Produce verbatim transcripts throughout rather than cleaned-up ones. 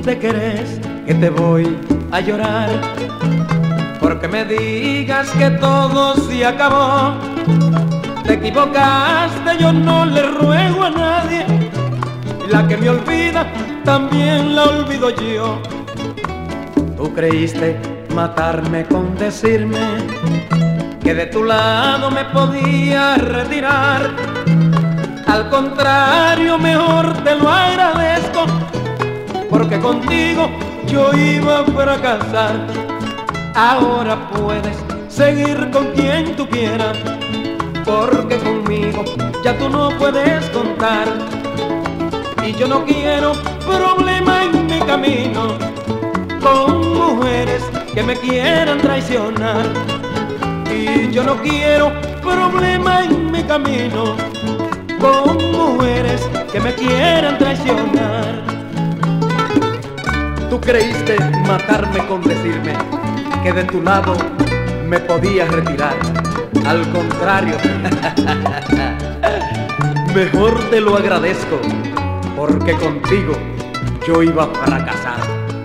te crees que te voy a llorar porque me digas que todo se acabó. Te equivocaste, yo no le ruego a nadie. La que me olvida, también la olvido yo. Tú creíste matarme con decirme que de tu lado me podía retirar. Al contrario, mejor te lo agradezco, porque contigo yo iba a fracasar. Ahora puedes seguir con quien tú quieras, porque conmigo ya tú no puedes contar. Y yo no quiero problema en mi camino con mujeres que me quieran traicionar. Y yo no quiero problema en mi camino con mujeres que me quieran traicionar. Tú creíste matarme con decirme que de tu lado me podías retirar. Al contrario, mejor te lo agradezco, porque contigo yo iba a fracasar.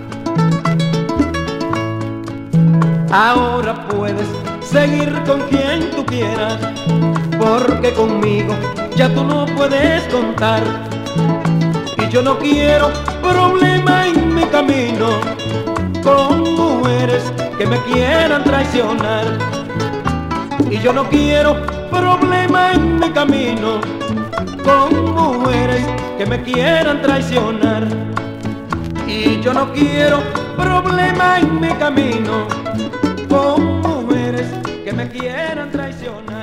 Ahora puedes seguir con quien tú quieras, porque conmigo ya tú no puedes contar. Y yo no quiero problema en mi camino con mujeres que me quieran traicionar. Y yo no quiero problema en mi camino con mujeres que me quieran traicionar. Y yo no quiero problema en mi camino con mujeres que me quieran traicionar.